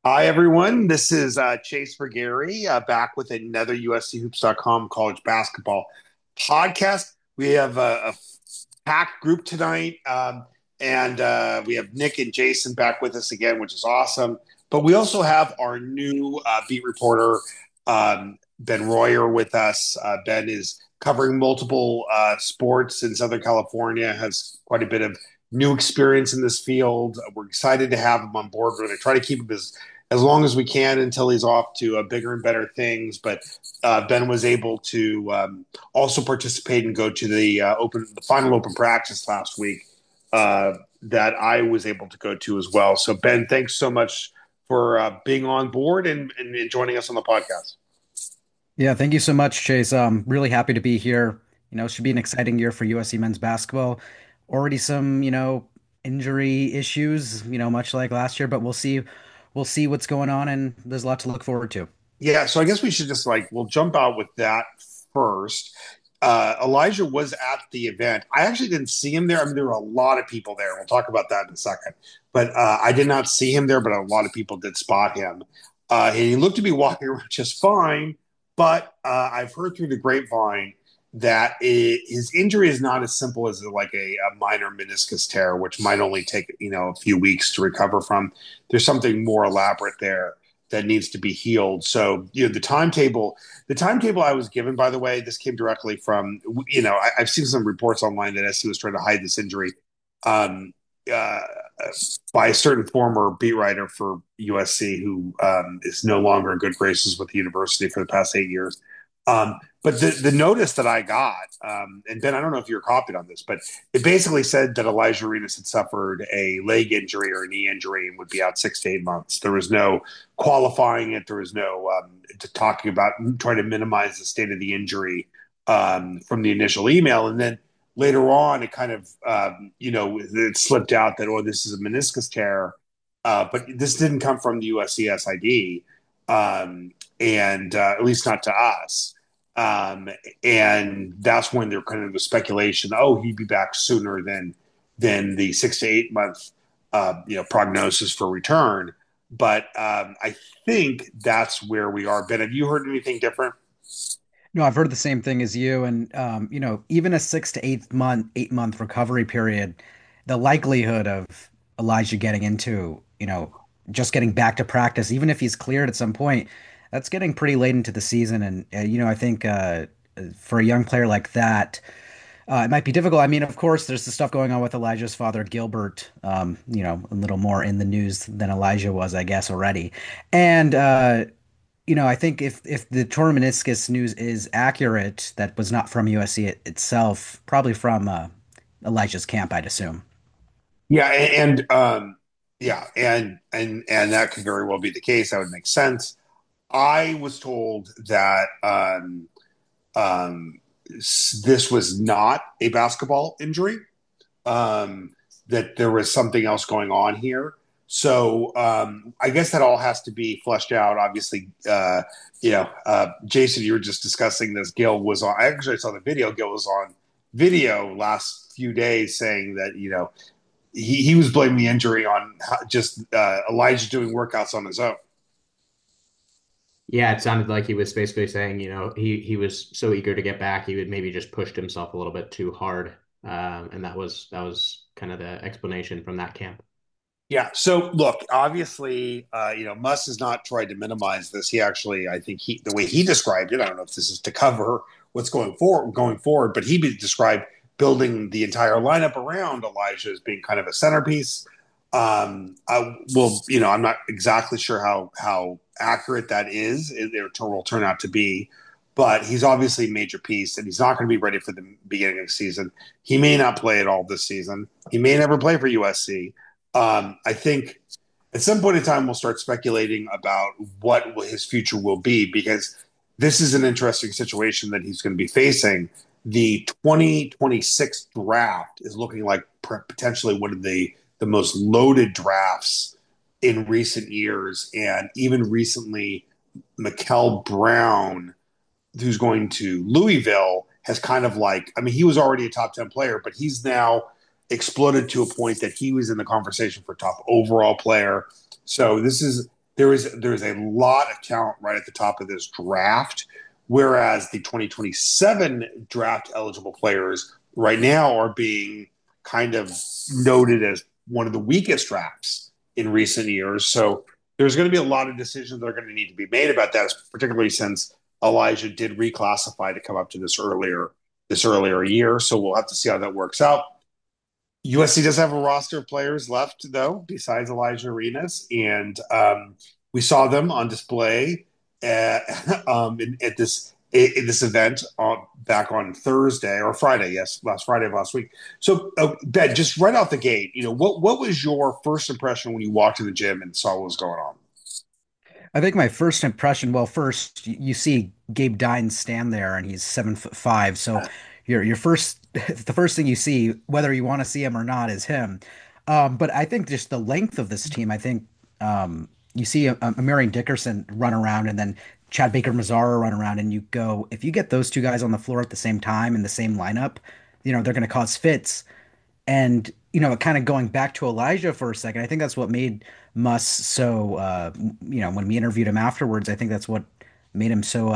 Hi, everyone. This is Chase Vergari back with another USCHoops.com college basketball podcast. We have a packed group tonight, and we have Nick and Jason back with us again, which is awesome. But we also have our new beat reporter, Ben Royer, with us. Ben is covering multiple sports in Southern California, has quite a bit of new experience in this field. We're excited to have him on board. We're going to try to keep him as long as we can until he's off to bigger and better things. But Ben was able to also participate and go to the final open practice last week that I was able to go to as well. So Ben, thanks so much for being on board and joining us on the podcast. Yeah, thank you so much, Chase. Really happy to be here. It should be an exciting year for USC men's basketball. Already some, injury issues, much like last year, but we'll see what's going on and there's a lot to look forward to. Yeah, so I guess we should just we'll jump out with that first. Elijah was at the event. I actually didn't see him there. I mean, there were a lot of people there. We'll talk about that in a second. But I did not see him there, but a lot of people did spot him. And he looked to be walking around just fine. But I've heard through the grapevine that his injury is not as simple as a minor meniscus tear, which might only take a few weeks to recover from. There's something more elaborate there that needs to be healed. So, the timetable I was given, by the way, this came directly from, I've seen some reports online that SC was trying to hide this injury um, uh, by a certain former beat writer for USC who is no longer in good graces with the university for the past 8 years. But the notice that I got, and Ben, I don't know if you're copied on this, but it basically said that Elijah Arenas had suffered a leg injury or a knee injury and would be out 6 to 8 months. There was no qualifying it. There was no talking about trying to minimize the state of the injury from the initial email. And then later on, it kind of, it slipped out that, oh, this is a meniscus tear. But this didn't come from the USC SID, and at least not to us. Um, and that's when there kind of was speculation. Oh, he'd be back sooner than the 6 to 8 month prognosis for return. But I think that's where we are. Ben, have you heard anything different? No, I've heard the same thing as you, and even a 6 to 8 month recovery period, the likelihood of Elijah getting into, just getting back to practice, even if he's cleared at some point, that's getting pretty late into the season, and I think for a young player like that, it might be difficult. I mean, of course, there's the stuff going on with Elijah's father, Gilbert, a little more in the news than Elijah was, I guess, already, and I think if the torn meniscus news is accurate, that was not from USC itself, probably from Elijah's camp, I'd assume. Yeah, and that could very well be the case. That would make sense. I was told that this was not a basketball injury, that there was something else going on here. So I guess that all has to be fleshed out. Obviously, Jason, you were just discussing this. Gil was on. I actually saw the video. Gil was on video last few days saying that he was blaming the injury on just Elijah doing workouts on his own. Yeah, it sounded like he was basically saying, he was so eager to get back, he would maybe just pushed himself a little bit too hard, and that was kind of the explanation from that camp. Yeah. So look, obviously, Muss has not tried to minimize this. He actually, I think the way he described it, I don't know if this is to cover what's going forward, but he described building the entire lineup around Elijah as being kind of a centerpiece. I'm not exactly sure how accurate that is. It will turn out to be, but he's obviously a major piece, and he's not going to be ready for the beginning of the season. He may not play at all this season. He may never play for USC. I think at some point in time we'll start speculating about what his future will be because this is an interesting situation that he's going to be facing. The 2026 draft is looking like potentially one of the most loaded drafts in recent years, and even recently, Mikel Brown, who's going to Louisville, has kind of he was already a top 10 player, but he's now exploded to a point that he was in the conversation for top overall player. So this is there is a lot of talent right at the top of this draft, whereas the 2027 draft eligible players right now are being kind of noted as one of the weakest drafts in recent years. So there's going to be a lot of decisions that are going to need to be made about that, particularly since Elijah did reclassify to come up to this earlier year. So we'll have to see how that works out. USC does have a roster of players left, though, besides Elijah Arenas, and we saw them on display at, at this event back on Thursday or Friday, yes, last Friday of last week. So, Ben, just right off the gate, what was your first impression when you walked in the gym and saw what was going on? I think my first impression, well, first you see Gabe Dines stand there and he's 7'5", so your first the first thing you see, whether you want to see him or not, is him. But I think just the length of this team, I think you see Marion Dickerson run around and then Chad Baker Mazara run around, and you go, if you get those two guys on the floor at the same time in the same lineup, they're going to cause fits. And, kind of going back to Elijah for a second, I think that's what made Muss so, when we interviewed him afterwards, I think that's what made him so,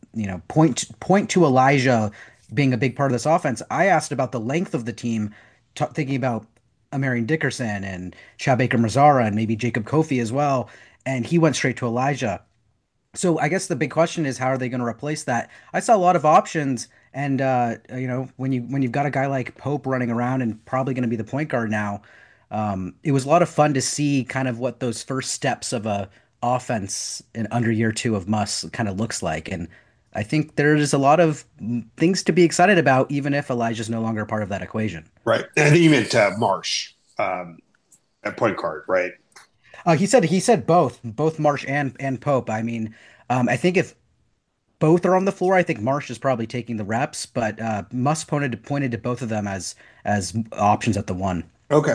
point to Elijah being a big part of this offense. I asked about the length of the team, thinking about Amarian Dickerson and Chad Baker Mazara and maybe Jacob Kofi as well. And he went straight to Elijah. So I guess the big question is, how are they going to replace that? I saw a lot of options, and when you've got a guy like Pope running around and probably going to be the point guard now, it was a lot of fun to see kind of what those first steps of a offense in under year two of Muss kind of looks like, and I think there's a lot of things to be excited about, even if Elijah's no longer part of that equation. Right. And I think you meant Marsh at point guard, right? He said both Marsh and Pope. I mean, I think if both are on the floor, I think Marsh is probably taking the reps, but Muss pointed to both of them as options at the one. Okay.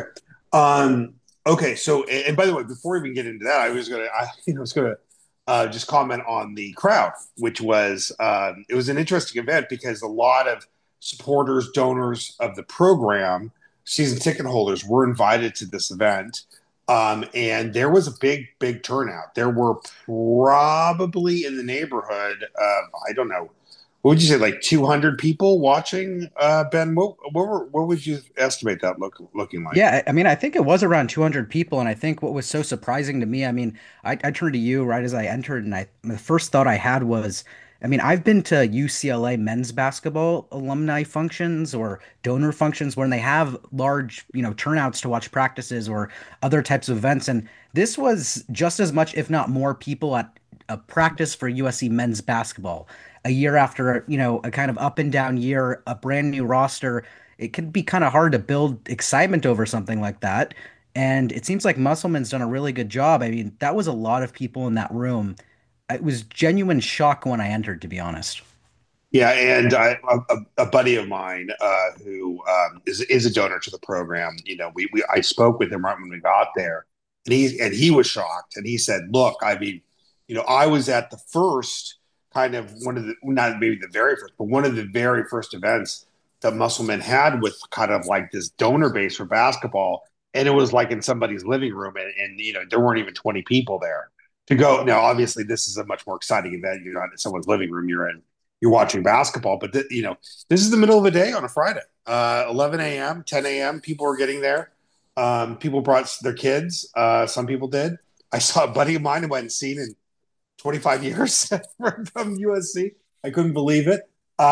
Okay. So, and by the way, before we even get into that, I was gonna just comment on the crowd, which was it was an interesting event because a lot of supporters, donors of the program, season ticket holders were invited to this event. And there was a big, big turnout. There were probably in the neighborhood of, I don't know, what would you say, like 200 people watching, Ben? What would you estimate that looking like? Yeah, I mean, I think it was around 200 people, and I think what was so surprising to me, I mean, I turned to you right as I entered, and the first thought I had was, I mean, I've been to UCLA men's basketball alumni functions or donor functions when they have large, turnouts to watch practices or other types of events, and this was just as much, if not more, people at a practice for USC men's basketball. A year after, a kind of up and down year, a brand new roster, it could be kind of hard to build excitement over something like that. And it seems like Musselman's done a really good job. I mean, that was a lot of people in that room. It was genuine shock when I entered, to be honest. Yeah, and a buddy of mine who is a donor to the program. I spoke with him right when we got there, and he was shocked, and he said, "Look, I mean, I was at the first kind of one of the not maybe the very first, but one of the very first events that Musselman had with kind of like this donor base for basketball, and it was like in somebody's living room, and there weren't even 20 people there to go. Now, obviously, this is a much more exciting event. You're not in someone's living room; you're watching basketball. But this is the middle of the day on a Friday, 11 a.m., 10 a.m. People are getting there. People brought their kids. Some people did. I saw a buddy of mine who I hadn't seen in 25 years from USC. I couldn't believe it.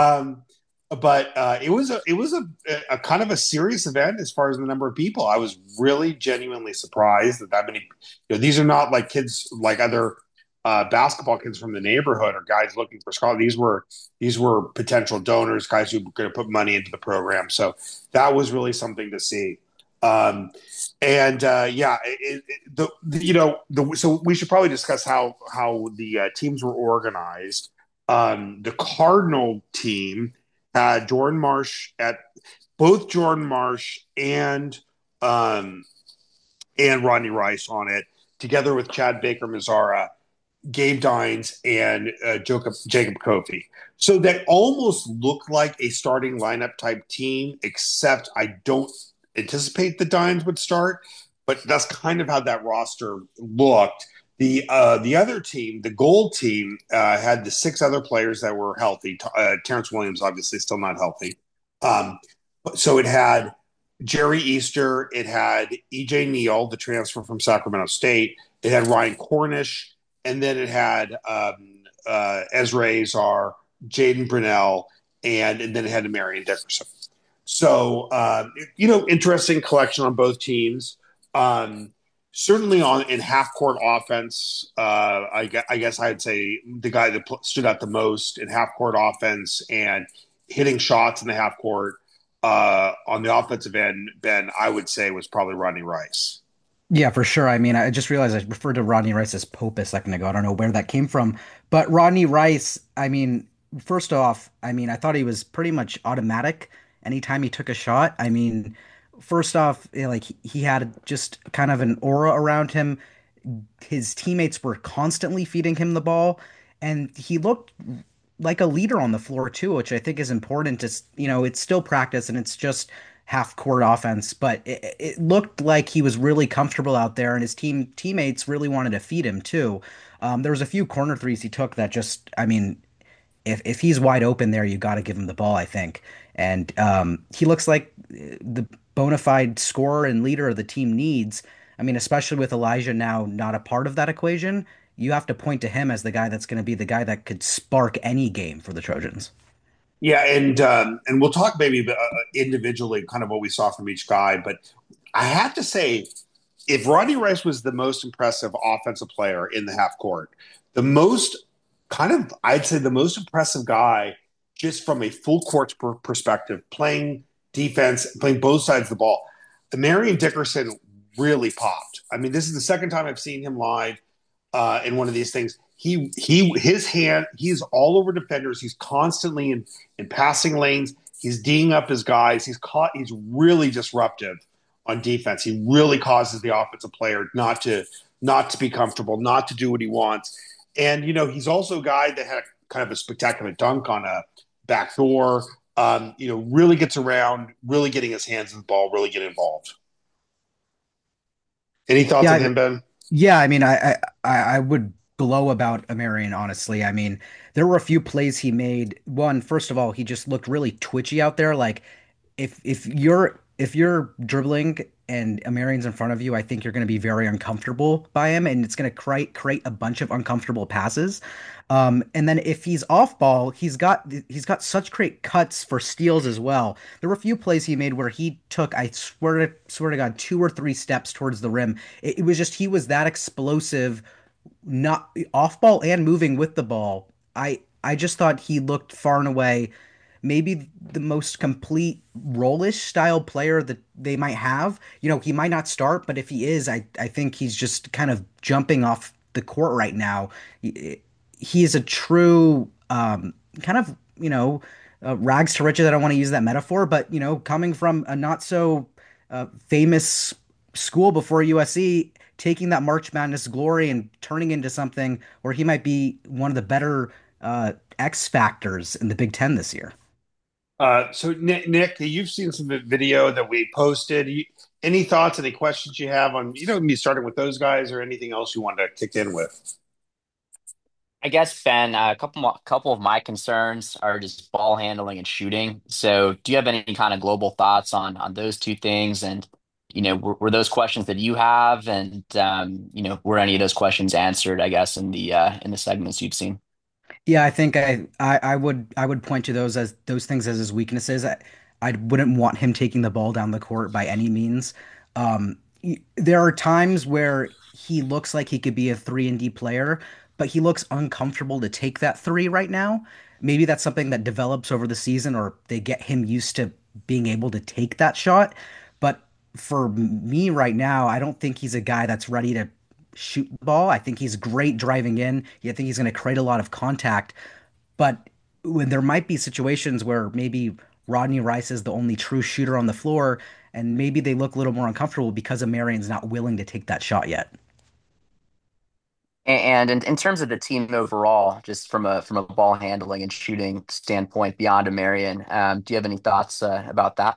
But it was a kind of a serious event as far as the number of people. I was really genuinely surprised that many. These are not like kids like other basketball kids from the neighborhood or guys looking for scholarships. These were potential donors, guys who were going to put money into the program. So that was really something to see. And yeah, so we should probably discuss how the teams were organized. The Cardinal team had Jordan Marsh at both Jordan Marsh and Rodney Rice on it, together with Chad Baker Mazara, Gabe Dines, and Jacob Kofi. So that almost looked like a starting lineup type team, except I don't anticipate the Dines would start, but that's kind of how that roster looked. The other team, the gold team, had the six other players that were healthy. Terrence Williams obviously still not healthy. Um, so it had Jerry Easter, it had EJ Neal, the transfer from Sacramento State, it had Ryan Cornish, and then it had Ezra Azar, Jaden Brunell, and then it had Marion Dickerson. So interesting collection on both teams. Um, Certainly on in half court offense, I guess I'd say the guy that stood out the most in half court offense and hitting shots in the half court on the offensive end, Ben, I would say was probably Rodney Rice. Yeah, for sure. I mean, I just realized I referred to Rodney Rice as Pope a second ago. I don't know where that came from. But Rodney Rice, I mean, first off, I mean, I thought he was pretty much automatic anytime he took a shot. I mean, first off, like he had just kind of an aura around him. His teammates were constantly feeding him the ball, and he looked like a leader on the floor too, which I think is important to, it's still practice and it's just half court offense, but it looked like he was really comfortable out there and his teammates really wanted to feed him too. There was a few corner threes he took that just, I mean, if he's wide open there, you got to give him the ball, I think. And he looks like the bona fide scorer and leader the team needs. I mean, especially with Elijah now not a part of that equation, you have to point to him as the guy that's going to be the guy that could spark any game for the Trojans. Yeah, and we'll talk maybe individually, kind of what we saw from each guy. But I have to say, if Rodney Rice was the most impressive offensive player in the half court, the most I'd say the most impressive guy, just from a full court perspective, playing defense, playing both sides of the ball, Marion Dickerson really popped. I mean, this is the second time I've seen him live in one of these things. His hand, he's all over defenders. He's constantly in passing lanes. He's D'ing up his guys. He's really disruptive on defense. He really causes the offensive player not to be comfortable, not to do what he wants. And he's also a guy that had kind of a spectacular dunk on a backdoor. Really gets around, really getting his hands on the ball, really get involved. Any thoughts on Yeah, him, Ben? yeah, I mean, I would glow about Amarian, honestly. I mean, there were a few plays he made. One, first of all, he just looked really twitchy out there. Like if you're dribbling and Amarian's in front of you, I think you're going to be very uncomfortable by him, and it's going to create a bunch of uncomfortable passes. And then if he's off ball, he's got such great cuts for steals as well. There were a few plays he made where he took, I swear to God, two or three steps towards the rim. It was just he was that explosive, not off ball and moving with the ball. I just thought he looked far and away maybe the most complete rollish style player that they might have. He might not start, but if he is, I think he's just kind of jumping off the court right now. He is a true kind of, rags to riches. I don't want to use that metaphor, but, coming from a not so famous school before USC, taking that March Madness glory and turning into something where he might be one of the better X factors in the Big Ten this year. So Nick, you've seen some video that we posted. Any thoughts, any questions you have on, me starting with those guys or anything else you want to kick in with? I guess, Ben, a couple of my concerns are just ball handling and shooting. So, do you have any kind of global thoughts on those two things? And were those questions that you have, and were any of those questions answered? I guess in the segments you've seen. Yeah, I think I would point to those things as his weaknesses. I wouldn't want him taking the ball down the court by any means. There are times where he looks like he could be a 3-and-D player, but he looks uncomfortable to take that three right now. Maybe that's something that develops over the season, or they get him used to being able to take that shot. But for me right now, I don't think he's a guy that's ready to shoot the ball. I think he's great driving in. I think he's going to create a lot of contact. But when there might be situations where maybe Rodney Rice is the only true shooter on the floor, and maybe they look a little more uncomfortable because Marion's not willing to take that shot yet. And in terms of the team overall, just from a ball handling and shooting standpoint beyond a Marion, do you have any thoughts about that?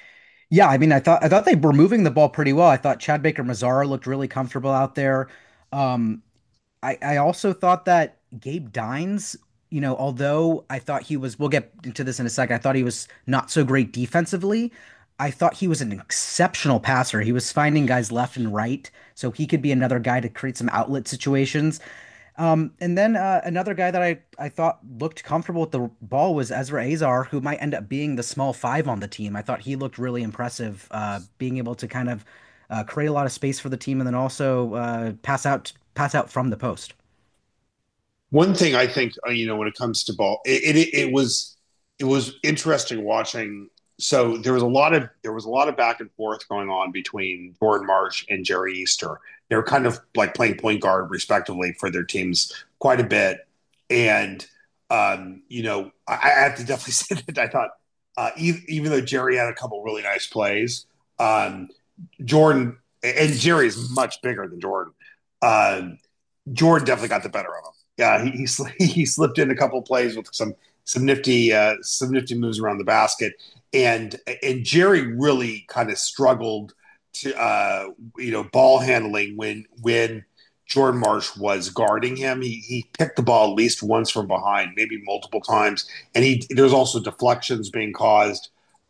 Yeah, I mean, I thought they were moving the ball pretty well. I thought Chad Baker Mazara looked really comfortable out there. Um, I also thought that Gabe Dines, although I thought he was, we'll get into this in a second, I thought he was not so great defensively. I thought he was an exceptional passer. He was finding guys left and right, so he could be another guy to create some outlet situations. And then another guy that I thought looked comfortable with the ball was Ezra Azar, who might end up being the small five on the team. I thought he looked really impressive, being able to kind of create a lot of space for the team and then also pass out from the post. One thing I think, when it comes to ball, it was interesting watching. So there was a lot of back and forth going on between Jordan Marsh and Jerry Easter. They were kind of like playing point guard respectively for their teams quite a bit, and I have to definitely say that I thought even though Jerry had a couple really nice plays, um, Jordan and Jerry is much bigger than Jordan. Um, Jordan definitely got the better of him. Yeah, he slipped in a couple of plays with some nifty moves around the basket, and Jerry really kind of struggled to ball handling when Jordan Marsh was guarding him. He picked the ball at least once from behind, maybe multiple times, and there's also deflections being caused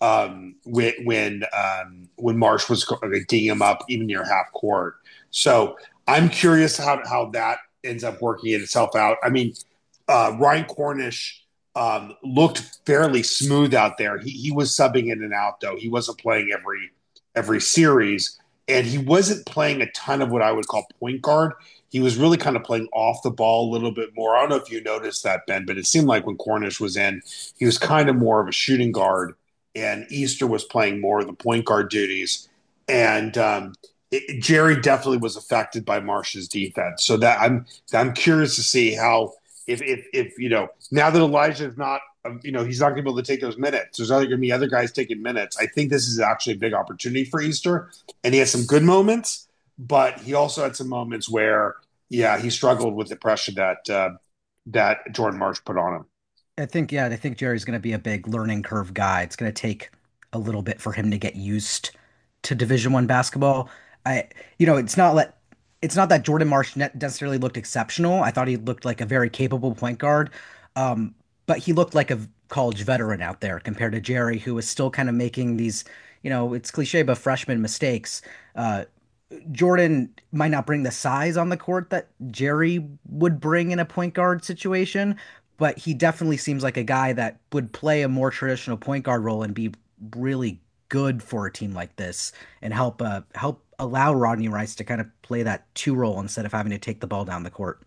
when Marsh was dinging him up even near half court. So I'm curious how that ends up working itself out. I mean, Ryan Cornish looked fairly smooth out there. He was subbing in and out though. He wasn't playing every series, and he wasn't playing a ton of what I would call point guard. He was really kind of playing off the ball a little bit more. I don't know if you noticed that, Ben, but it seemed like when Cornish was in, he was kind of more of a shooting guard, and Easter was playing more of the point guard duties. And Jerry definitely was affected by Marsh's defense. So that I'm curious to see how if now that Elijah is not he's not going to be able to take those minutes. There's other going to be other guys taking minutes. I think this is actually a big opportunity for Easter, and he has some good moments, but he also had some moments where he struggled with the pressure that Jordan Marsh put on him. I think Jerry's going to be a big learning curve guy. It's going to take a little bit for him to get used to Division One basketball. I, it's not that Jordan Marsh necessarily looked exceptional. I thought he looked like a very capable point guard, but he looked like a college veteran out there compared to Jerry, who was still kind of making these, it's cliche, but freshman mistakes. Uh, Jordan might not bring the size on the court that Jerry would bring in a point guard situation, but he definitely seems like a guy that would play a more traditional point guard role and be really good for a team like this and help allow Rodney Rice to kind of play that two role instead of having to take the ball down the court.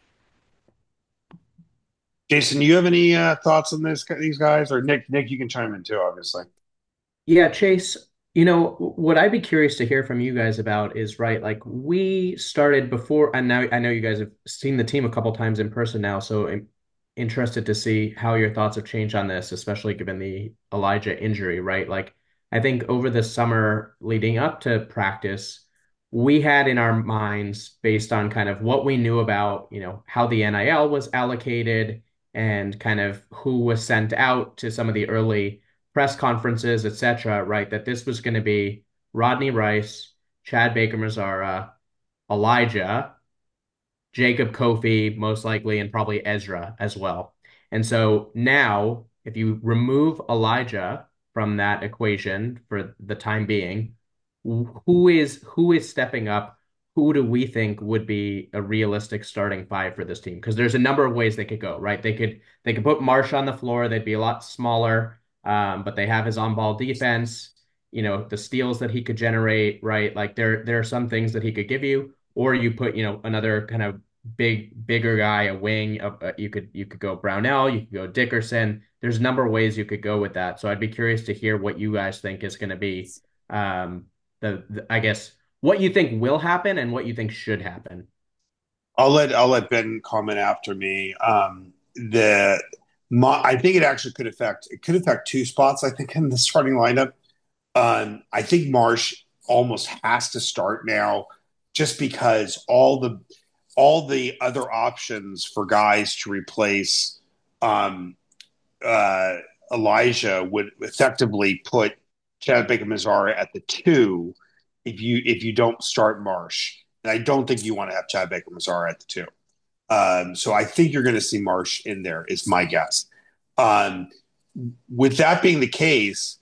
Jason, do you have any thoughts on these guys, or Nick? Nick, you can chime in too, obviously. Yeah, Chase, what I'd be curious to hear from you guys about is, right, like we started before, and now I know you guys have seen the team a couple times in person now, so I'm interested to see how your thoughts have changed on this, especially given the Elijah injury, right? Like, I think over the summer leading up to practice, we had in our minds, based on kind of what we knew about, how the NIL was allocated and kind of who was sent out to some of the early press conferences, etc., right? That this was going to be Rodney Rice, Chad Baker Mazara, Elijah, Jacob Kofi, most likely, and probably Ezra as well. And so now, if you remove Elijah from that equation for the time being, who is stepping up? Who do we think would be a realistic starting five for this team? Because there's a number of ways they could go, right? They could put Marsh on the floor. They'd be a lot smaller, but they have his on-ball defense. The steals that he could generate, right? Like there are some things that he could give you, or you put another kind of bigger guy, a wing. You could go Brownell, you could go Dickerson. There's a number of ways you could go with that. So I'd be curious to hear what you guys think is going to be um, I guess what you think will happen and what you think should happen. I'll let Ben comment after me. I think it could affect two spots. I think in the starting lineup. I think Marsh almost has to start now, just because all the other options for guys to replace um, uh, Elijah would effectively put Chad Baker Mazara at the two if you don't start Marsh. and I don't think you want to have Chad Baker Mazara at the two. So I think you're going to see Marsh in there, is my guess. Um, with that being the case,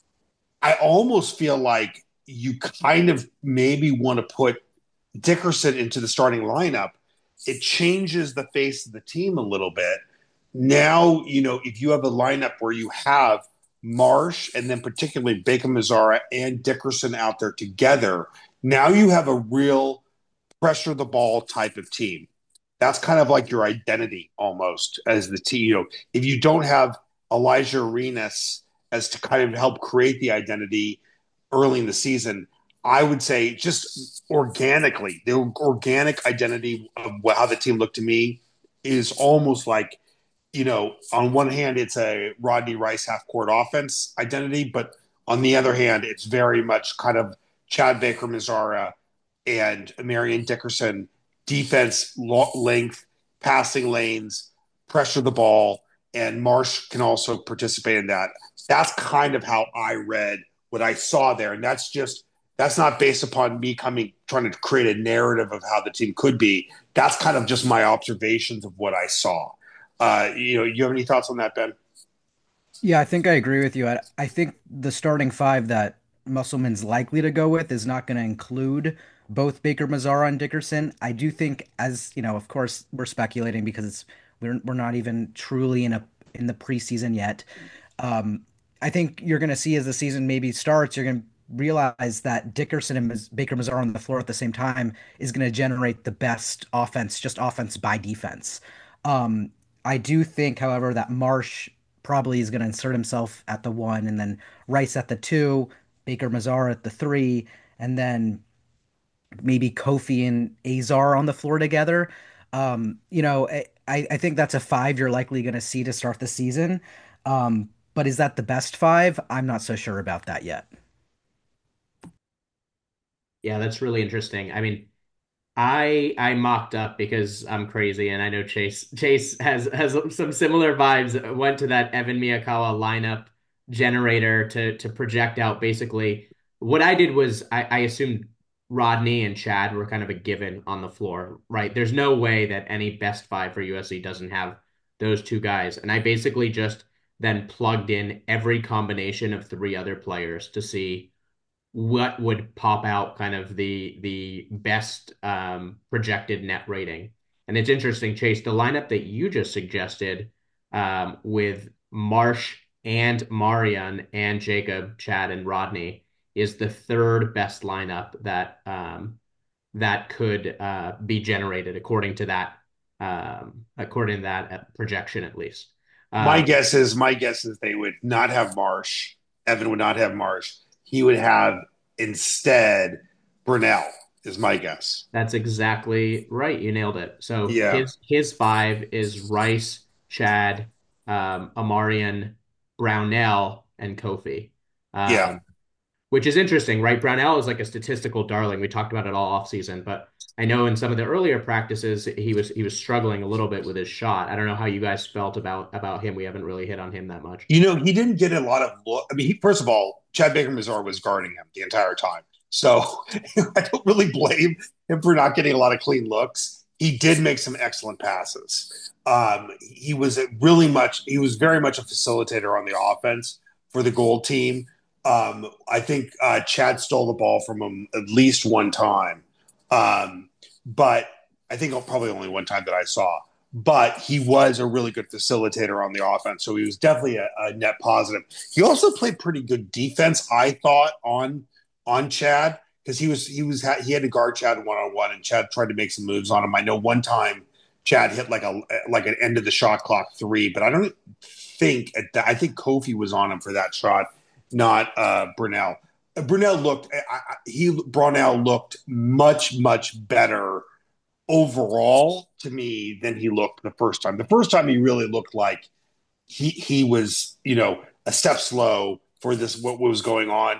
I almost feel like you kind of maybe want to put Dickerson into the starting lineup. It changes the face of the team a little bit. Now, if you have a lineup where you have Marsh and then particularly Baker Mazara and Dickerson out there together, now you have a real pressure the ball type of team. That's kind of like your identity almost as the team. If you don't have Elijah Arenas as to kind of help create the identity early in the season, I would say just organically, the organic identity of how the team looked to me is almost like, on one hand, it's a Rodney Rice half court offense identity, but on the other hand, it's very much kind of Chad Baker Mazara and Marion Dickerson defense, length, passing lanes, pressure the ball, and Marsh can also participate in that. That's kind of how I read what I saw there, and that's not based upon me trying to create a narrative of how the team could be. That's kind of just my observations of what I saw. You have any thoughts on that, Ben? Yeah, I think I agree with you. I think the starting five that Musselman's likely to go with is not going to include both Baker Mazara and Dickerson. I do think, as you know, of course, we're speculating because we're not even truly in the preseason yet. Um, I think you're going to see as the season maybe starts, you're going to realize that Dickerson and Baker Mazara on the floor at the same time is going to generate the best offense, just offense by defense. Um, I do think, however, that Marsh probably is going to insert himself at the one, and then Rice at the two, Baker Mazar at the three, and then maybe Kofi and Azar on the floor together. I think that's a five you're likely going to see to start the season. But is that the best five? I'm not so sure about that yet. Yeah, that's really interesting. I mean, I mocked up because I'm crazy, and I know Chase has some similar vibes. Went to that Evan Miyakawa lineup generator to project out basically. What I did was I assumed Rodney and Chad were kind of a given on the floor, right? There's no way that any best five for USC doesn't have those two guys, and I basically just then plugged in every combination of three other players to see what would pop out kind of the best projected net rating. And it's interesting, Chase, the lineup that you just suggested with Marsh and Marion and Jacob, Chad, and Rodney is the third best lineup that could be generated according to that projection at least. My Um, guess is they would not have Marsh. Evan would not have Marsh. He would have instead Brunell, is my guess. That's exactly right. You nailed it. So Yeah. his five is Rice, Chad, Amarian, Brownell, and Kofi. Yeah. Um, which is interesting, right? Brownell is like a statistical darling. We talked about it all off season, but I know in some of the earlier practices he was struggling a little bit with his shot. I don't know how you guys felt about him. We haven't really hit on him that much. He didn't get a lot of look. I mean, first of all, Chad Baker Mazar was guarding him the entire time. So I don't really blame him for not getting a lot of clean looks. He did make some excellent passes. He was very much a facilitator on the offense for the gold team. I think Chad stole the ball from him at least one time. But I think probably only one time that I saw, but he was a really good facilitator on the offense. So he was definitely a net positive. He also played pretty good defense, I thought, on Chad because he had to guard Chad one on one, and Chad tried to make some moves on him. I know one time Chad hit like an end of the shot clock three, but I don't think I think Kofi was on him for that shot, not Brunell. Brunell looked much better overall to me than he looked the first time. The first time he really looked like he was, a step slow for this what was going on.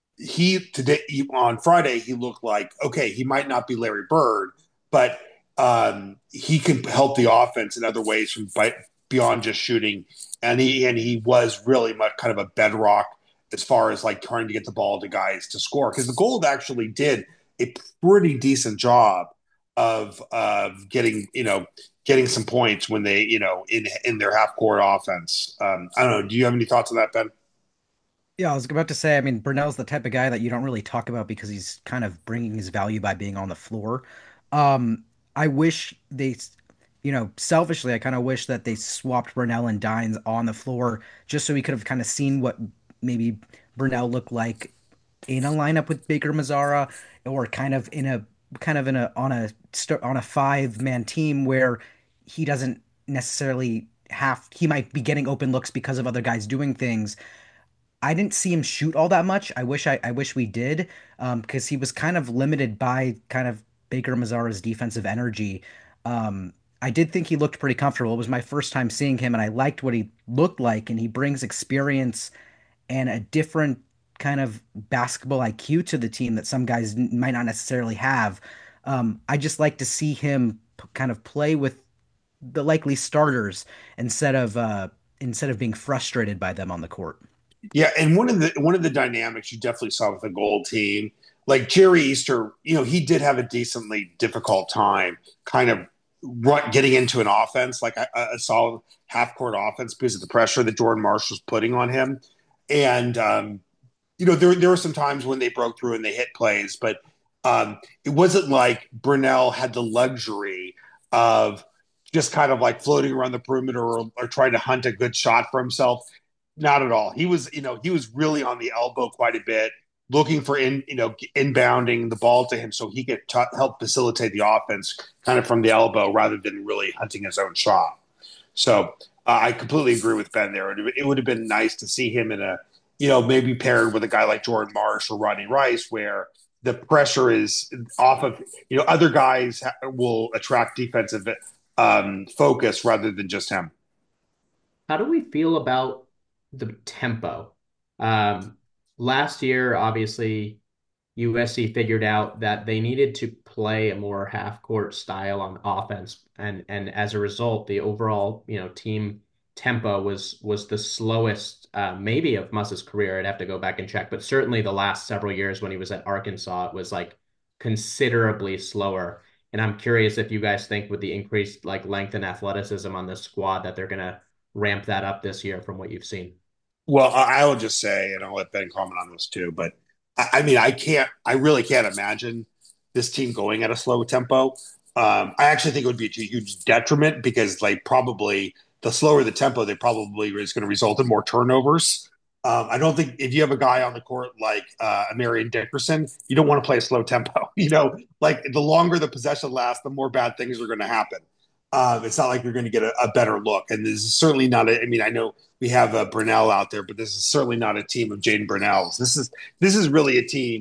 On Friday he looked like okay, he might not be Larry Bird, but he could help the offense in other ways beyond just shooting, and he was really much kind of a bedrock as far as like trying to get the ball to guys to score because the Gold actually did a pretty decent job of getting some points when they in their half court offense. I don't know. Do you have any thoughts on that, Ben? Yeah, I was about to say, I mean, Brunell's the type of guy that you don't really talk about because he's kind of bringing his value by being on the floor. I wish selfishly, I kind of wish that they swapped Brunell and Dines on the floor just so we could have kind of seen what maybe Brunell looked like in a lineup with Baker Mazzara, or kind of in a on a five-man team where he doesn't necessarily have he might be getting open looks because of other guys doing things. I didn't see him shoot all that much. I wish we did, because he was kind of limited by kind of Baker Mazzara's defensive energy. I did think he looked pretty comfortable. It was my first time seeing him, and I liked what he looked like. And he brings experience and a different kind of basketball IQ to the team that some guys might not necessarily have. I just like to see him kind of play with the likely starters instead of being frustrated by them on the court. Yeah, and one of the dynamics you definitely saw with the gold team, like Jerry Easter, he did have a decently difficult time kind of getting into an offense, like a solid half court offense because of the pressure that Jordan Marsh was putting on him. And there were some times when they broke through and they hit plays, but it wasn't like Brunell had the luxury of just kind of like floating around the perimeter or trying to hunt a good shot for himself. Not at all. He was really on the elbow quite a bit, looking for inbounding the ball to him so he could help facilitate the offense kind of from the elbow rather than really hunting his own shot. So I completely agree with Ben there. It would have been nice to see him in maybe paired with a guy like Jordan Marsh or Rodney Rice, where the pressure is off of, other guys will attract defensive focus rather than just him. How do we feel about the tempo? Um, Last year, obviously, USC figured out that they needed to play a more half-court style on offense, and as a result, the overall, team tempo was the slowest, maybe of Muss's career. I'd have to go back and check, but certainly the last several years when he was at Arkansas, it was like considerably slower. And I'm curious if you guys think with the increased like length and athleticism on this squad that they're gonna ramp that up this year from what you've seen. Well, I will just say, and I'll let Ben comment on this too, but I mean, I really can't imagine this team going at a slow tempo. I actually think it would be a huge detriment because, like, probably the slower the tempo, they probably is going to result in more turnovers. I don't think if you have a guy on the court like Marion Dickerson, you don't want to play a slow tempo. Like the longer the possession lasts, the more bad things are going to happen. It's not like you're going to get a better look. And this is certainly not. I mean, I know we have a Brunell out there, but this is certainly not a team of Jaden Brunells. This is really a team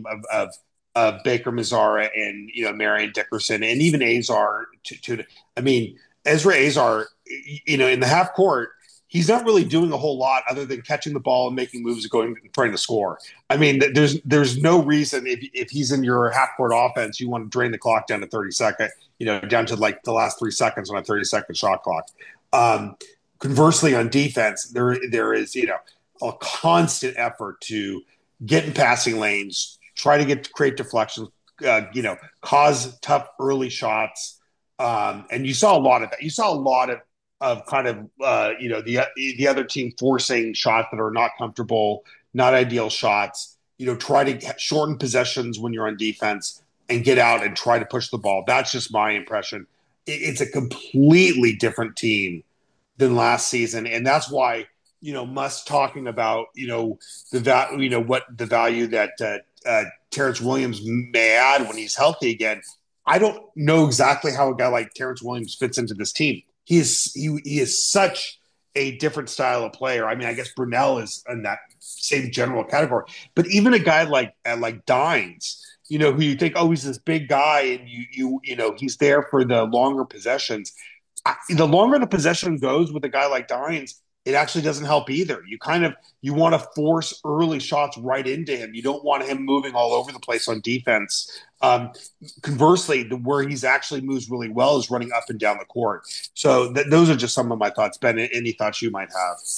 of Baker Mazzara and Marion Dickerson and even Azar. I mean, Ezra Azar, in the half court, he's not really doing a whole lot other than catching the ball and making moves, going trying to score. I mean, there's no reason if he's in your half court offense, you want to drain the clock down to 30 seconds, down to like the last 3 seconds on a 30-second shot clock. Conversely, on defense, there is a constant effort to get in passing lanes, try to create deflections, cause tough early shots, and you saw a lot of that. You saw a lot of kind of the other team forcing shots that are not comfortable, not ideal shots. Try to shorten possessions when you're on defense and get out and try to push the ball. That's just my impression. It's a completely different team than last season, and that's why Muss talking about what the value that Terrence Williams may add when he's healthy again. I don't know exactly how a guy like Terrence Williams fits into this team. He is such a different style of player. I mean, I guess Brunell is in that same general category, but even a guy like Dines, who you think, oh, he's this big guy, and he's there for the longer possessions. The longer the possession goes with a guy like Dines, it actually doesn't help either. You want to force early shots right into him. You don't want him moving all over the place on defense. Conversely, where he's actually moves really well is running up and down the court. So those are just some of my thoughts. Ben, any thoughts you might have?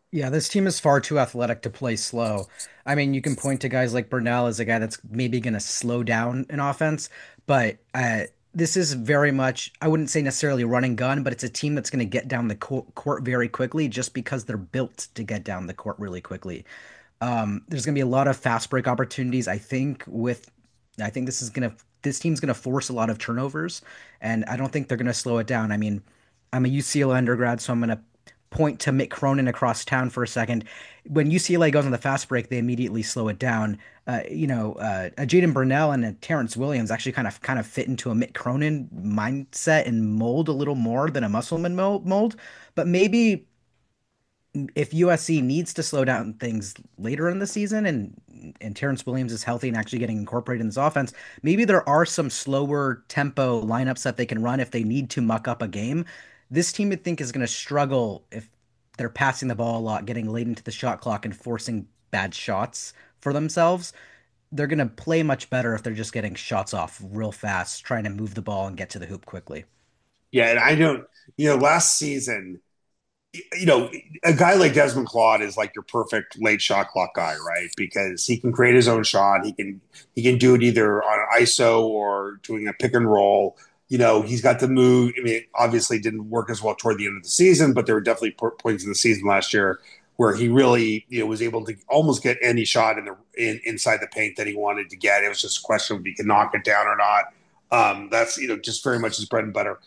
Yeah, this team is far too athletic to play slow. I mean, you can point to guys like Burnell as a guy that's maybe going to slow down an offense, but this is very much, I wouldn't say necessarily run and gun, but it's a team that's going to get down the court very quickly just because they're built to get down the court really quickly. There's going to be a lot of fast break opportunities. I think this team's going to force a lot of turnovers, and I don't think they're going to slow it down. I mean, I'm a UCLA undergrad, so I'm going to point to Mick Cronin across town for a second. When UCLA goes on the fast break, they immediately slow it down. A Jaden Burnell and a Terrence Williams actually kind of fit into a Mick Cronin mindset and mold a little more than a Musselman mold. But maybe if USC needs to slow down things later in the season and Terrence Williams is healthy and actually getting incorporated in this offense, maybe there are some slower tempo lineups that they can run if they need to muck up a game. This team, I think, is going to struggle if they're passing the ball a lot, getting late into the shot clock and forcing bad shots for themselves. They're going to play much better if they're just getting shots off real fast, trying to move the ball and get to the hoop quickly. Yeah, and I don't, last season, you know, a guy like Desmond Claude is like your perfect late shot clock guy, right? Because he can create his own shot. He can do it either on an ISO or doing a pick and roll. He's got the move. I mean, it obviously didn't work as well toward the end of the season, but there were definitely points in the season last year where he really, was able to almost get any shot inside the paint that he wanted to get. It was just a question of if he could knock it down or not. That's just very much his bread and butter.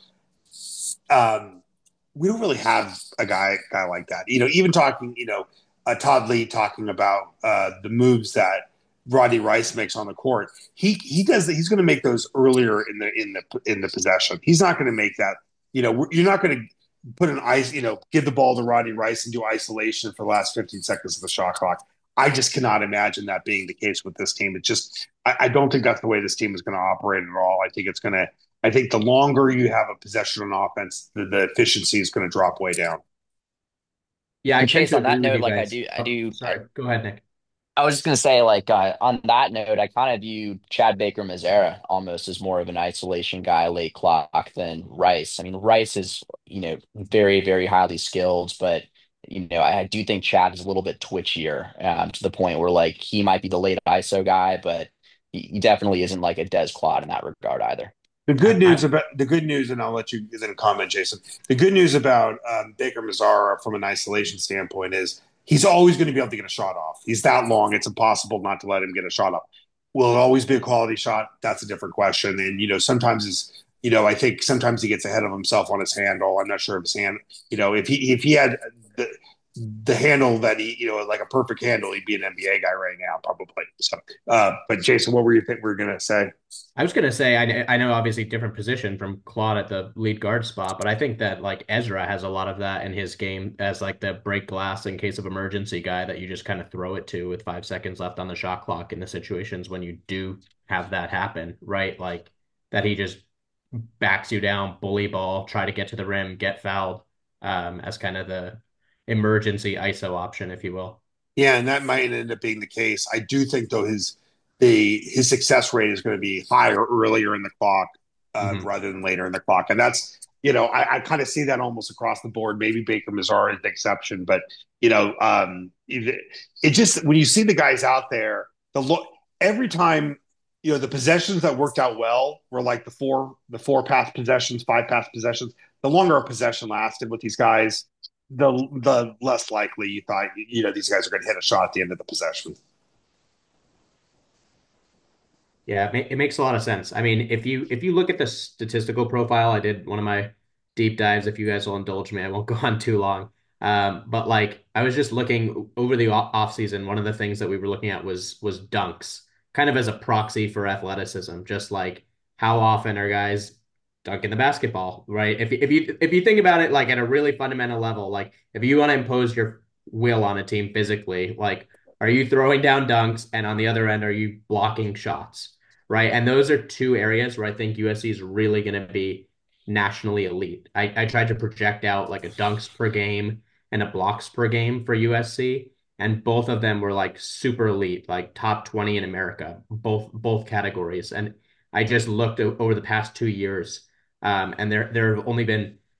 We don't really have a guy like that. Even talking, Todd Lee talking about the moves that Rodney Rice makes on the court. He does that. He's going to make those earlier in the possession. He's not going to make that. You're not going to put an ice. Give the ball to Rodney Rice and do isolation for the last 15 seconds of the shot clock. I just cannot imagine that being the case with this team. It just, I don't think that's the way this team is going to operate at all. I think the longer you have a possession on offense, the efficiency is going to drop way down. Yeah, I And tend Chase, to on agree that with note, you like guys. I Oh, do, sorry. Go ahead, Nick. I was just gonna say, like on that note, I kind of view Chad Baker Mazera almost as more of an isolation guy late clock than Rice. I mean, Rice is, very, very highly skilled, but I do think Chad is a little bit twitchier, to the point where like he might be the late ISO guy, but he definitely isn't like a Des Claude in that regard either. The good news, and I'll let you then comment, Jason. The good news about Baker Mazzara from an isolation standpoint is he's always going to be able to get a shot off. He's that long; it's impossible not to let him get a shot off. Will it always be a quality shot? That's a different question. And sometimes I think sometimes he gets ahead of himself on his handle. I'm not sure if his hand, if he had the the handle that like a perfect handle, he'd be an NBA guy right now, probably. So, but Jason, what were you think we were gonna say? I was gonna say I know obviously different position from Claude at the lead guard spot, but I think that like Ezra has a lot of that in his game as like the break glass in case of emergency guy that you just kind of throw it to with 5 seconds left on the shot clock in the situations when you do have that happen, right? Like that he just backs you down, bully ball, try to get to the rim, get fouled, as kind of the emergency ISO option, if you will. Yeah, and that might end up being the case. I do think though his success rate is going to be higher earlier in the clock Hmm. rather than later in the clock, and that's I kind of see that almost across the board. Maybe Baker Mazar is the exception, but it just when you see the guys out there, the look every time the possessions that worked out well were like the four pass possessions, five pass possessions. The longer a possession lasted with these guys, the less likely you thought these guys are going to hit a shot at the end of the possession. Yeah, it makes a lot of sense. I mean, if you look at the statistical profile, I did one of my deep dives. If you guys will indulge me, I won't go on too long. But like, I was just looking over the off season. One of the things that we were looking at was dunks, kind of as a proxy for athleticism. Just like how often are guys dunking the basketball, right? If you think about it, like at a really fundamental level, like if you want to impose your will on a team physically, like are you throwing down dunks, and on the other end, are you blocking shots? Right? And those are two areas where I think USC is really going to be nationally elite. I tried to project out like a dunks per game and a blocks per game for USC, and both of them were like super elite, like top 20 in America, both categories. And I just looked over the past 2 years, and there have only been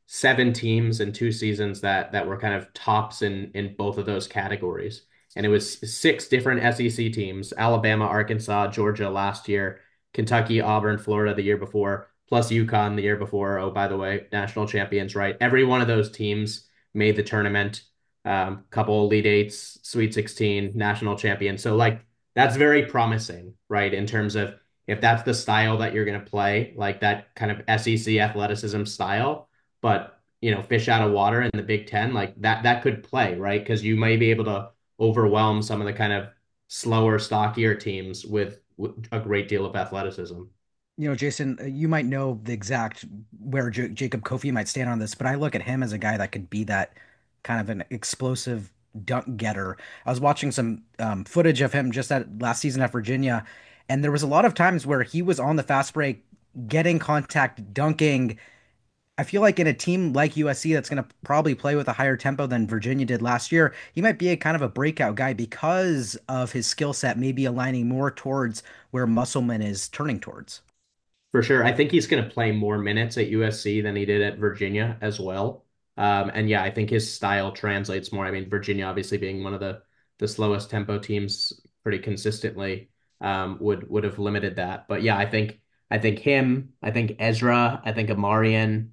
7 teams in 2 seasons that were kind of tops in both of those categories. And it was 6 different SEC teams: Alabama, Arkansas, Georgia last year, Kentucky, Auburn, Florida the year before, plus UConn the year before. Oh, by the way, national champions, right? Every one of those teams made the tournament. Couple Elite Eights, Sweet 16, national champion. So like that's very promising, right? In terms of if that's the style that you're going to play, like that kind of SEC athleticism style, but fish out of water in the Big Ten, like that could play, right? Because you may be able to overwhelm some of the kind of slower, stockier teams with a great deal of athleticism. Jason, you might know the exact where Jacob Kofi might stand on this, but I look at him as a guy that could be that kind of an explosive dunk getter. I was watching some footage of him just at last season at Virginia, and there was a lot of times where he was on the fast break, getting contact, dunking. I feel like in a team like USC that's going to probably play with a higher tempo than Virginia did last year, he might be a kind of a breakout guy because of his skill set, maybe aligning more towards where Musselman is turning towards. For sure. I think he's going to play more minutes at USC than he did at Virginia as well. And yeah, I think his style translates more. I mean, Virginia obviously being one of the slowest tempo teams pretty consistently would have limited that. But yeah, I think him, I think Ezra, I think Amarian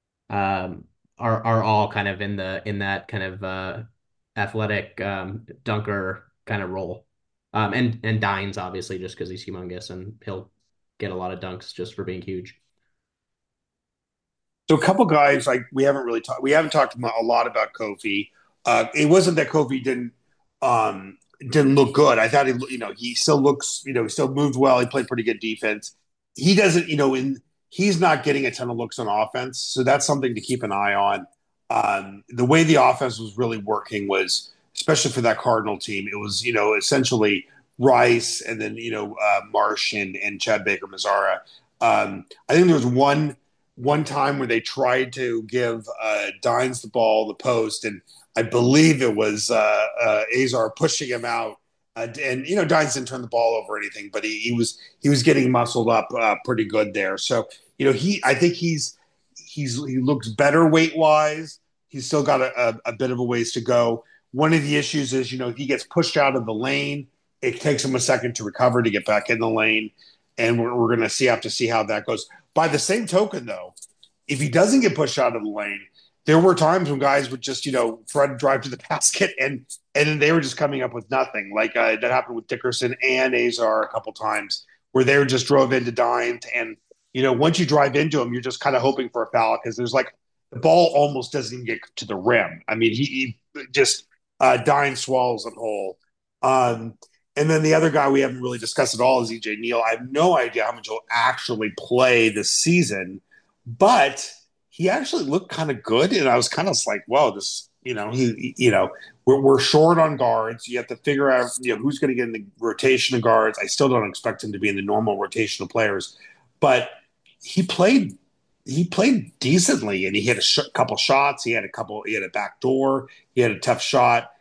are all kind of in that kind of athletic dunker kind of role. And Dines obviously just because he's humongous and he'll get a lot of dunks just for being huge. So a couple guys like we haven't talked a lot about Kofi. It wasn't that Kofi didn't look good. I thought he still looks he still moved well. He played pretty good defense. He doesn't he's not getting a ton of looks on offense, so that's something to keep an eye on. The way the offense was really working was, especially for that Cardinal team, it was essentially Rice and then Marsh and Chad Baker Mazzara. I think there was one time where they tried to give Dines the ball, the post, and I believe it was Azar pushing him out. And Dines didn't turn the ball over or anything, but he was getting muscled up pretty good there. So I think he looks better weight wise. He's still got a bit of a ways to go. One of the issues is if he gets pushed out of the lane, it takes him a second to recover to get back in the lane, and we're going to have to see how that goes. By the same token, though, if he doesn't get pushed out of the lane, there were times when guys would just, try to drive to the basket and then they were just coming up with nothing. Like that happened with Dickerson and Azar a couple times where they were just drove into Dines. And, once you drive into him, you're just kind of hoping for a foul because there's like the ball almost doesn't even get to the rim. I mean, he just Dines swallows it whole. Um, and then the other guy we haven't really discussed at all is EJ Neal. I have no idea how much he'll actually play this season, but he actually looked kind of good. And I was kind of like, whoa, this, we're short on guards. You have to figure out, who's going to get in the rotation of guards. I still don't expect him to be in the normal rotation of players, but he played he played decently and he hit couple shots. He had a back door. He had a tough shot.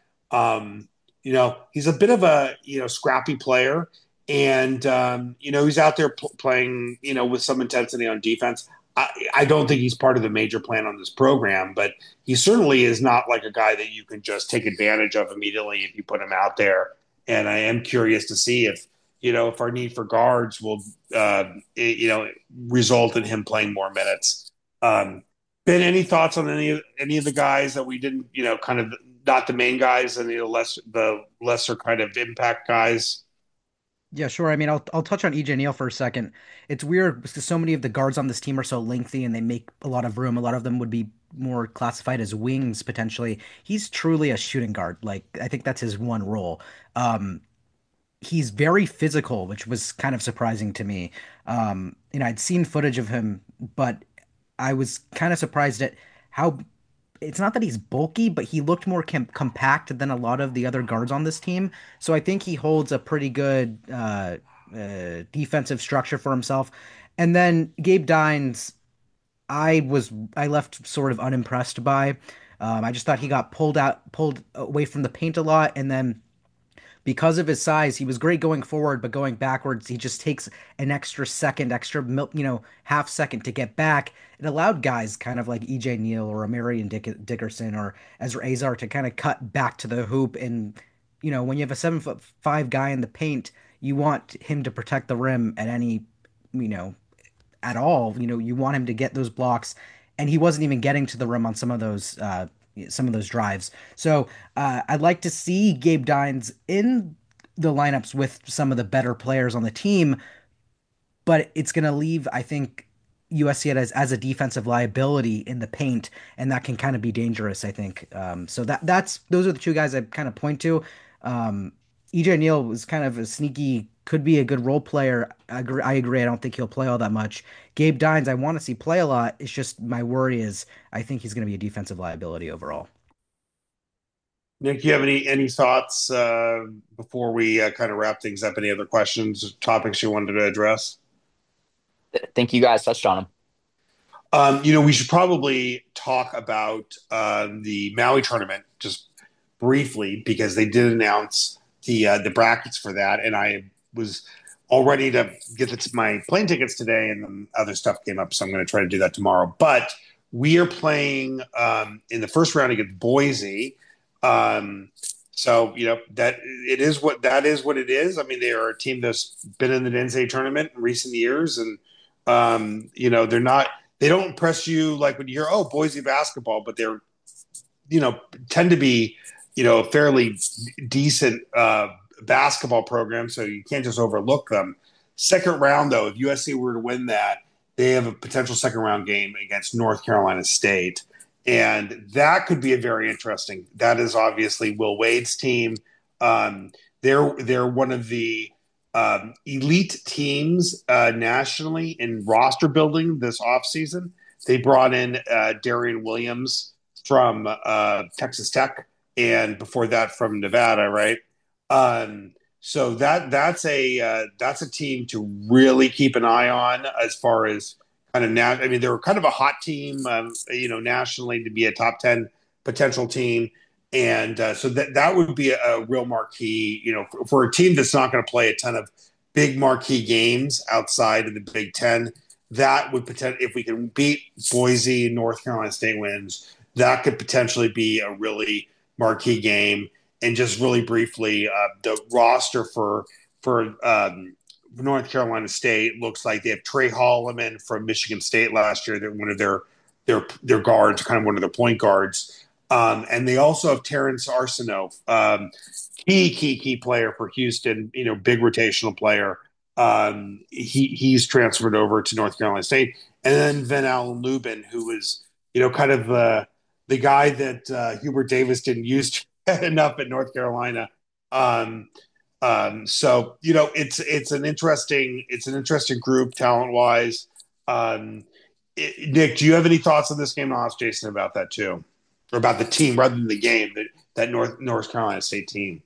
He's a bit of a, scrappy player and, he's out there playing, with some intensity on defense. I don't think he's part of the major plan on this program, but he certainly is not like a guy that you can just take advantage of immediately if you put him out there. And I am curious to see if our need for guards will, result in him playing more minutes. Ben, any thoughts on any of the guys that we didn't, kind of not the main guys and the lesser kind of impact guys? Yeah, sure. I mean, I'll touch on EJ Neal for a second. It's weird because so many of the guards on this team are so lengthy and they make a lot of room. A lot of them would be more classified as wings potentially. He's truly a shooting guard. Like I think that's his one role. He's very physical, which was kind of surprising to me. I'd seen footage of him, but I was kind of surprised at how it's not that he's bulky, but he looked more compact than a lot of the other guards on this team. So I think he holds a pretty good defensive structure for himself. And then Gabe Dines, I left sort of unimpressed by. I just thought he got pulled away from the paint a lot, and then because of his size, he was great going forward, but going backwards, he just takes an extra second, half second to get back. It allowed guys kind of like EJ Neal or Marion Dickerson or Ezra Azar to kind of cut back to the hoop. And, when you have a 7'5" guy in the paint, you want him to protect the rim at any, you know, at all. You want him to get those blocks, and he wasn't even getting to the rim on some of those drives. So I'd like to see Gabe Dines in the lineups with some of the better players on the team, but it's going to leave, I think, USC as a defensive liability in the paint, and that can kind of be dangerous, I think. So those are the two guys I kind of point to. EJ Neal was kind of a sneaky, could be a good role player. I agree. I don't think he'll play all that much. Gabe Dines, I want to see play a lot. It's just my worry is I think he's going to be a defensive liability overall. Nick, do you have any thoughts before we kind of wrap things up? Any other questions, topics you wanted to address? I think you guys touched on them. We should probably talk about the Maui tournament just briefly because they did announce the brackets for that, and I was all ready to get my plane tickets today, and then other stuff came up, so I'm going to try to do that tomorrow. But we are playing in the first round against Boise. So that is what it is. I mean, they are a team that's been in the NCAA tournament in recent years, and they don't impress you like when you hear, oh, Boise basketball, but they're, tend to be, a fairly decent basketball program. So you can't just overlook them. Second round, though, if USC were to win that, they have a potential second round game against North Carolina State. And that could be a very interesting. That is obviously Will Wade's team. They're one of the elite teams nationally in roster building this offseason. They brought in Darian Williams from Texas Tech, and before that from Nevada, right? So that's a team to really keep an eye on as far as kind of now. I mean, they were kind of a hot team, nationally to be a top 10 potential team. And so that would be a real marquee, for a team that's not going to play a ton of big marquee games outside of the Big Ten. That would potentially, if we can beat Boise and North Carolina State wins, that could potentially be a really marquee game. And just really briefly, the roster for North Carolina State looks like they have Trey Holloman from Michigan State last year. They're one of their guards, kind of one of their point guards. And they also have Terrence Arsenault, key player for Houston, big rotational player. He's transferred over to North Carolina State. And then Van Allen Lubin, who is, kind of the guy that Hubert Davis didn't use enough at North Carolina. So it's an interesting group talent wise. Nick, do you have any thoughts on this game? I'll ask Jason about that too, or about the team rather than the game, that North Carolina State team.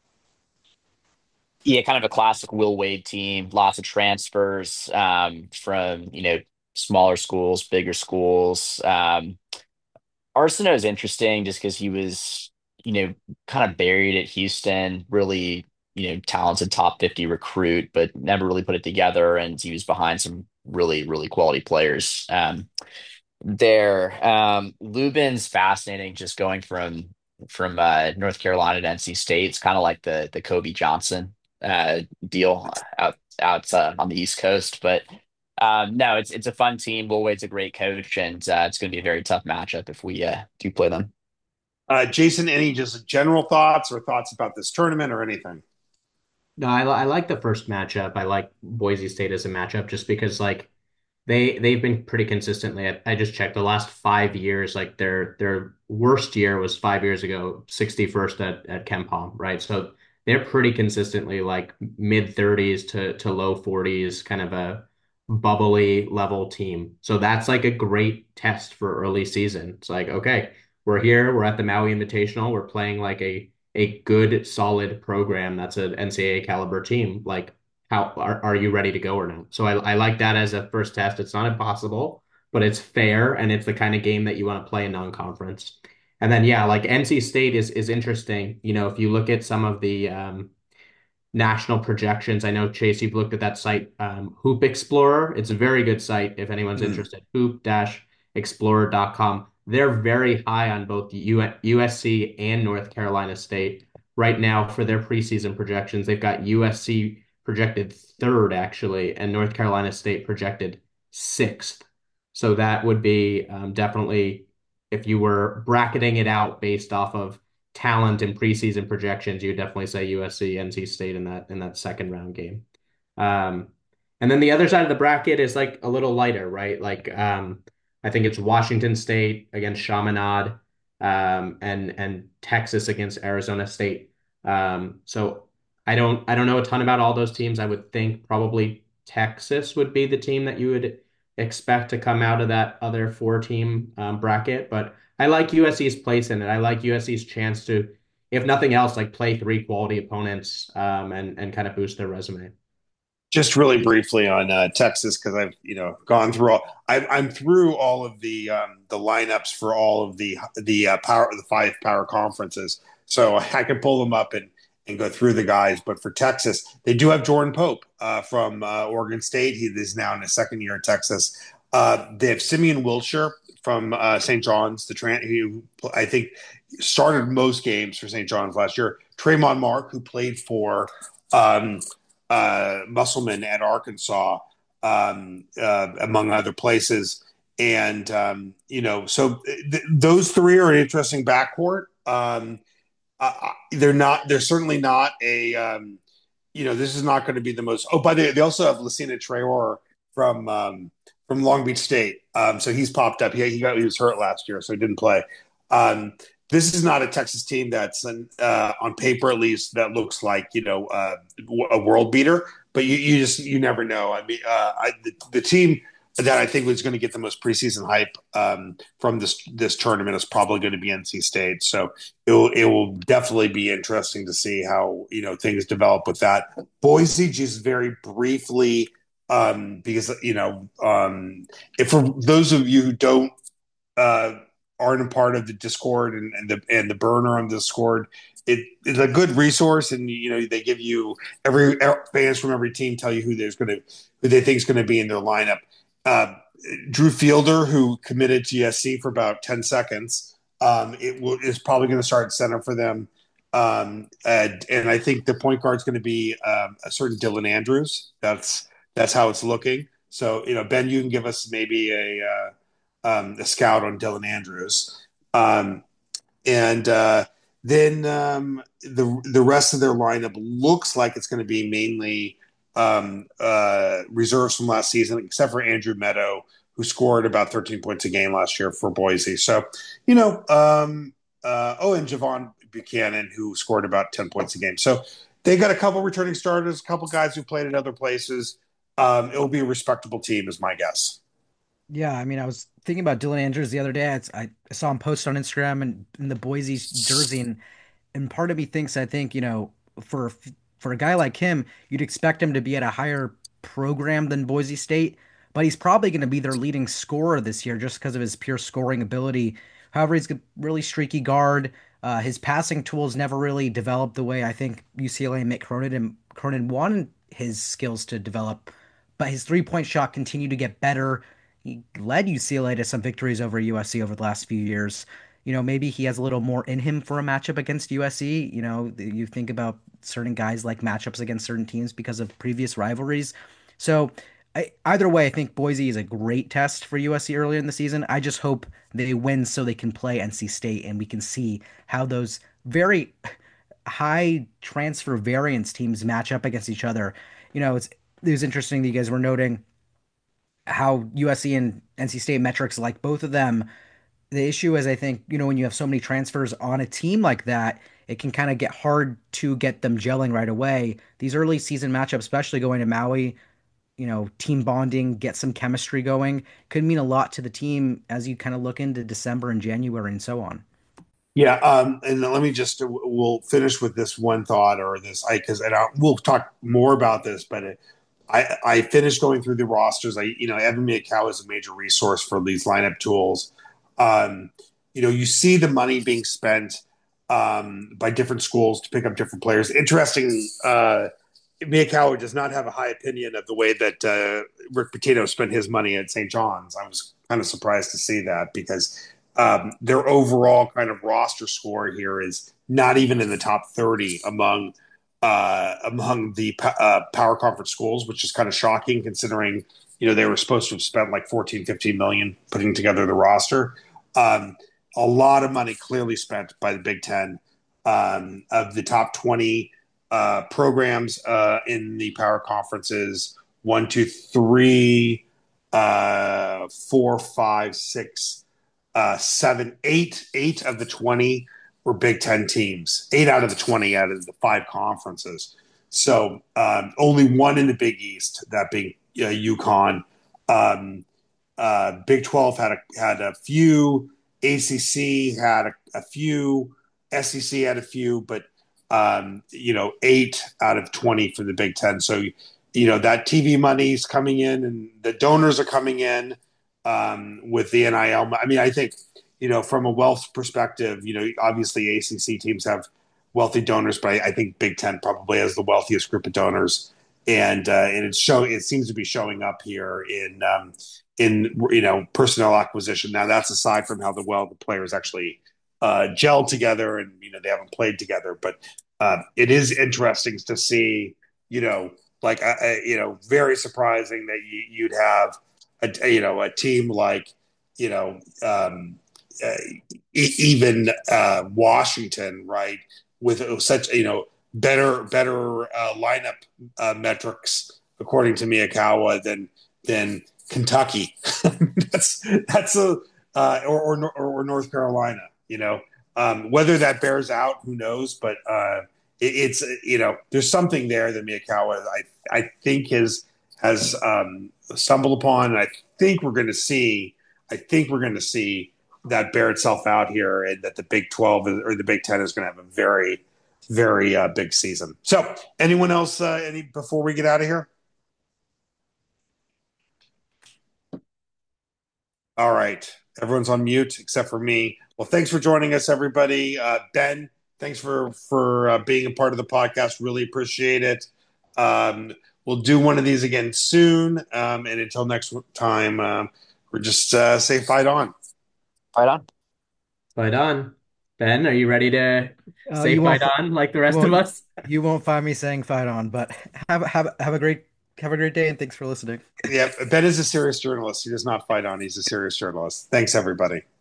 Yeah, kind of a classic Will Wade team. Lots of transfers from smaller schools, bigger schools. Arsenault is interesting just because he was kind of buried at Houston. Really talented top 50 recruit, but never really put it together. And he was behind some really really quality players there. Lubin's fascinating, just going from North Carolina to NC State. It's kind of like the Kobe Johnson deal out on the East Coast. But no, it's a fun team. Will Wade's a great coach, and it's going to be a very tough matchup if we do play them. Jason, any just general thoughts or thoughts about this tournament or anything? No, I like the first matchup. I like Boise State as a matchup just because like they've been pretty consistently. I just checked the last 5 years. Like their worst year was 5 years ago, 61st at KenPom, right? So they're pretty consistently like mid 30s to low 40s, kind of a bubbly level team. So that's like a great test for early season. It's like, okay, we're here, we're at the Maui Invitational, we're playing like a good solid program that's an NCAA caliber team. Like how are you ready to go or not? So I like that as a first test. It's not impossible, but it's fair and it's the kind of game that you want to play in non-conference. And then yeah, like NC State is interesting. If you look at some of the national projections. I know, Chase, you've looked at that site, Hoop Explorer. It's a very good site if anyone's Mm. interested. Hoop-explorer.com. They're very high on both USC and North Carolina State. Right now, for their preseason projections, they've got USC projected third, actually, and North Carolina State projected sixth. So that would be definitely, if you were bracketing it out based off of talent and preseason projections, you would definitely say USC, NC State in that second round game. Um, and then the other side of the bracket is like a little lighter, right? Like I think it's Washington State against Chaminade, and Texas against Arizona State. So I don't know a ton about all those teams. I would think probably Texas would be the team that you would expect to come out of that other four team bracket, but I like USC's place in it. I like USC's chance to, if nothing else, like play three quality opponents, and kind of boost their resume. Just really briefly on Texas because I've gone through I'm through all of the lineups for all of the five power conferences, so I can pull them up and go through the guys. But for Texas, they do have Jordan Pope from Oregon State. He is now in his second year at Texas. They have Simeon Wilshire from St. John's, who I think started most games for St. John's last year. Tremont Mark, who played for um, Musselman at Arkansas, among other places. And, so those three are an interesting backcourt. They're certainly not this is not going to be the most. Oh, by the way, they also have Lucina Traore from Long Beach State. So he's popped up. He was hurt last year, so he didn't play. Um, this is not a Texas team that's on paper, at least, that looks like a world beater. But you never know. I mean, the team that I think was going to get the most preseason hype from this tournament is probably going to be NC State. So it will definitely be interesting to see how things develop with that. Boise, just very briefly, because if for those of you who don't uh, aren't a part of the Discord and the burner on the Discord, it's a good resource, and they give you fans from every team tell you who they think is going to be in their lineup. Uh, Drew Fielder, who committed to USC for about 10 seconds, is probably going to start at center for them. And I think the point guard is going to be a certain Dylan Andrews. That's how it's looking. So, Ben, you can give us maybe a scout on Dylan Andrews. And then the rest of their lineup looks like it's going to be mainly reserves from last season, except for Andrew Meadow, who scored about 13 points a game last year for Boise. So, and Javon Buchanan, who scored about 10 points a game. So they got a couple returning starters, a couple guys who played at other places. It'll be a respectable team, is my guess. Yeah, I mean, I was thinking about Dylan Andrews the other day. I saw him post on Instagram and in the Boise jersey, and part of me thinks, I think, for for a guy like him, you'd expect him to be at a higher program than Boise State, but he's probably going to be their leading scorer this year just because of his pure scoring ability. However, he's a really streaky guard. His passing tools never really developed the way I think UCLA and Mick Cronin wanted his skills to develop, but his three-point shot continued to get better. He led UCLA to some victories over USC over the last few years. Maybe he has a little more in him for a matchup against USC. You think about certain guys like matchups against certain teams because of previous rivalries. So, either way, I think Boise is a great test for USC early in the season. I just hope they win so they can play NC State and we can see how those very high transfer variance teams match up against each other. It was interesting that you guys were noting how USC and NC State metrics like both of them. The issue is, I think, when you have so many transfers on a team like that, it can kind of get hard to get them gelling right away. These early season matchups, especially going to Maui, team bonding, get some chemistry going, could mean a lot to the team as you kind of look into December and January and so on. Yeah, and let me just we'll finish with this one thought or this because we'll talk more about this, but I finished going through the rosters. Evan Miyakawa is a major resource for these lineup tools. You see the money being spent by different schools to pick up different players. Interesting. Miyakawa does not have a high opinion of the way that Rick Pitino spent his money at St. John's. I was kind of surprised to see that because their overall kind of roster score here is not even in the top 30 among the power conference schools, which is kind of shocking considering they were supposed to have spent like 14, 15 million putting together the roster. Um, a lot of money clearly spent by the Big Ten. Of the top 20 programs in the power conferences, one, two, three, four, five, six, seven, eight of the 20 were Big Ten teams. Eight out of the 20 out of the five conferences. So only one in the Big East, that being UConn. Big 12 had a few. ACC had a few. SEC had a few, but 8 out of 20 for the Big Ten. So that TV money is coming in, and the donors are coming in with the NIL. I mean, I think from a wealth perspective, obviously ACC teams have wealthy donors, but I think Big Ten probably has the wealthiest group of donors, and it seems to be showing up here in personnel acquisition. Now that's aside from how the players actually gel together, and they haven't played together, but it is interesting to see. Very surprising that you'd have a team like uh, even Washington, right, with such better lineup metrics according to Miyakawa than Kentucky. that's a or North Carolina. Whether that bears out, who knows? But it's there's something there that Miyakawa I think has stumbled upon, and I think we're going to see. That bear itself out here, and that the Big 12 or the Big 10 is going to have a very, very big season. So, anyone else? Any before we get out of here? All right. Everyone's on mute except for me. Well, thanks for joining us, everybody. Ben, thanks for being a part of the podcast. Really appreciate it. We'll do one of these again soon. And until next time, we're just say fight on. Right on. Fight on. Ben, are you ready to say You fight won't, on like the rest of well, us? you won't find me saying fight on, but have a great day, and thanks for listening. Yeah, Ben is a serious journalist. He does not fight on. He's a serious journalist. Thanks, everybody.